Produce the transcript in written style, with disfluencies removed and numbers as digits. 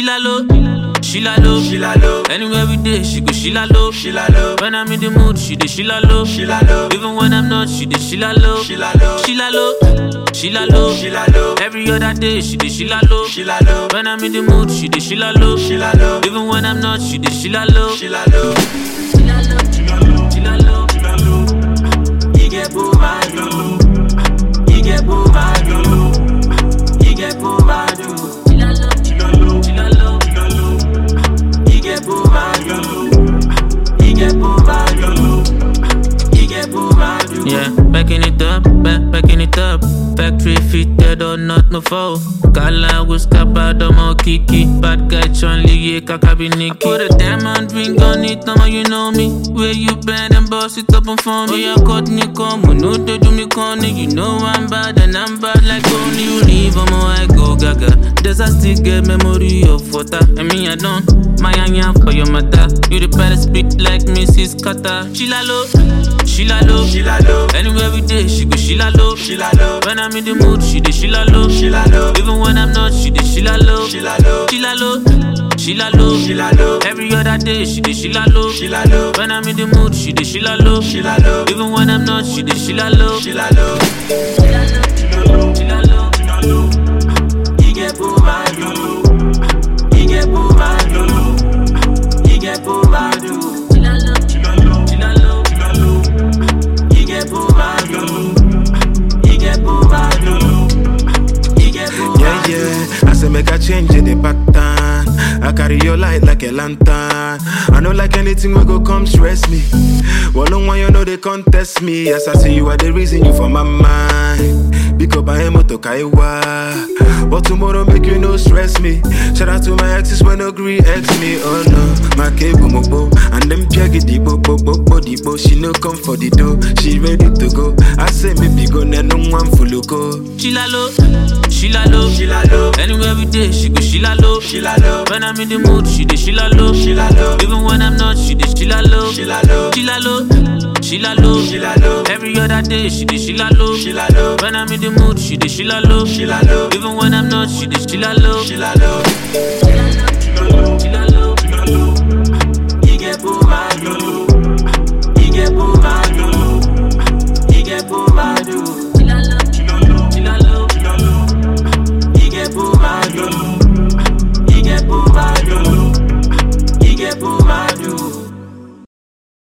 la low, she la low, she la low. Anywhere we day, she go she la low, she la low. When I'm in the mood, she dey she la low, she la low. Even when I'm not, she dey she la low, she la low, she la low, she la low, she la low. Every other day, she dey she la low, she la low. When I'm in the mood, she dey she la low, she la low. Even when I'm not, she dey she la low, she la low, she la low, she la low, she la low, she la low. You get boo my low, you get boo my low, you get boo my low. Yeah, backing it up, backing it up. Factory fitted or not, no foul. Kala was kappa, more kiki. Bad guy, Chun-Li, yeah, kakabiniki. I put a diamond ring on it, now you know me. Where you bend and boss it up and for me. Oh, yeah, cut me come, no, they do me corny. You know I'm bad and I'm bad like only you leave, I go gaga. Does I still get memory of water? I mean, I don't. My anya for your mother. You the baddest beat like Mrs. Carter. She la low, she la low, she la low. Anywhere we day, she go she la low, she la low. When I'm in the mood, she dey she la low, she la low. Even when I'm not, she dey she la low, she la low, she la low, she la low, she la low. Every other day, she dey she la low, she la low. When I'm in the mood, she dey she la low, she la low. Even when I'm not, she dey she la low, she la low, she la low, she la low, she la low, she la low. You get boo my low, you get boo my low, you get boo my low. I say make a change in the pattern. I carry your light like a lantern. I know like anything will go come stress me. Well, no one you know they contest me. Yes, I see you are the reason you for my mind. Because I am to kaiwa. But tomorrow make you no stress me. Shout out to my exes when agree ex me. Oh no, my cable mobo. And them piagi di bo. She no come for the dough. She ready to go. I say maybe go na no one full go. She la low, she la low, she la low. Anywhere we day, she go she la low, she la low. When I'm in the mood, she dey she la low, she la low. Even when I'm not, she dey she la low, she la low, she la low, she la low, she la low. Every other day, she dey she la low, she la low. When I'm in the mood, she dey she la low, she la low. Even when I'm not, she dey she la low, she la low, she la low, she la low, she la low, she la low.